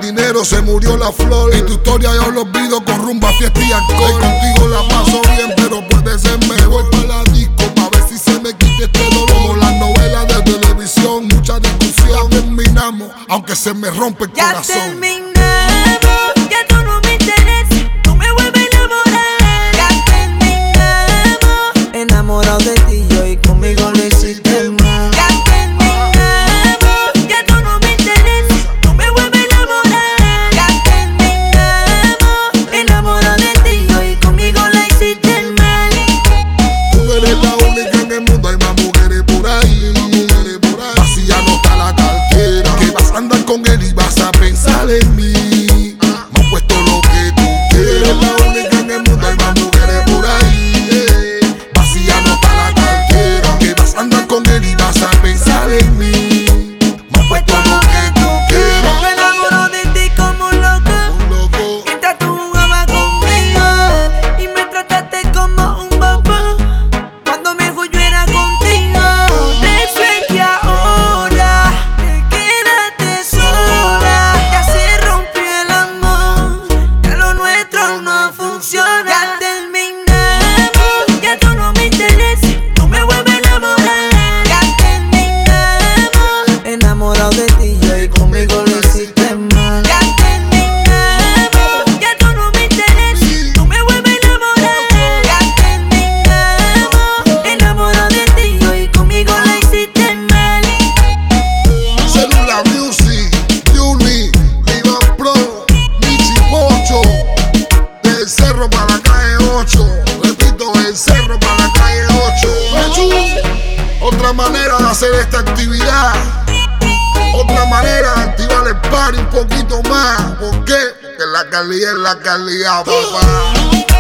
dinero se murió la flor. Y tu historia yo lo olvido con rumba, fiesta y alcohol. Contigo la paso bien, pero puede ser mejor. Voy pa' la disco pa' ver si se me quite este dolor. Como las novelas de televisión, mucha discusión. Ya terminamos, aunque se me rompe el corazón. Ya terminamos, ya tú no me interesas. Tú me vuelves a enamorar. Ya terminamos, enamorado de ti yo y conmigo lo hiciste mal. Ya terminamos, ya tú no me interesas. Tú me vuelves a enamorar. Ya terminamos, enamorado de ti yo y conmigo lo hiciste mal. Tú eres la única en el mundo, hay más mujeres por ahí. Así ya no está la cartera. Que vas a andar con él y vas a pensar en mí. Me han puesto lo que tú quieres. Eres la única en el mundo, hay más mujeres por ahí. Así ya no está la cartera. Que vas a andar con él y vas a pensar en mí. Me han puesto lo que tú quieres. Me enamoro de ti como un loco. Mientras tú jugabas conmigo y me trataste como un bobo. Cuando mejor yo era contigo. Eso es que ahora te quedaste sola. Ya se rompió el amor, ya lo nuestro no funciona. Ya terminamos, ya tú no me interesas. Tú me vuelves a enamorar. Ya terminamos, enamorado de ti yo y conmigo lo hiciste mal. Ya terminamos, ya tú no me interesas. Tú me vuelves a enamorar. Ya terminamos, enamorado de ti yo y conmigo lo hiciste mal. Cellular Music, Juni, Iván Pro, Michi Pocho. Del cerro para la calle 8. Repito, del cerro para la calle 8. Otra manera de hacer esta actividad. Otra manera de activar el party un poquito más. ¿Por qué? Porque la calidad es la calidad, papá.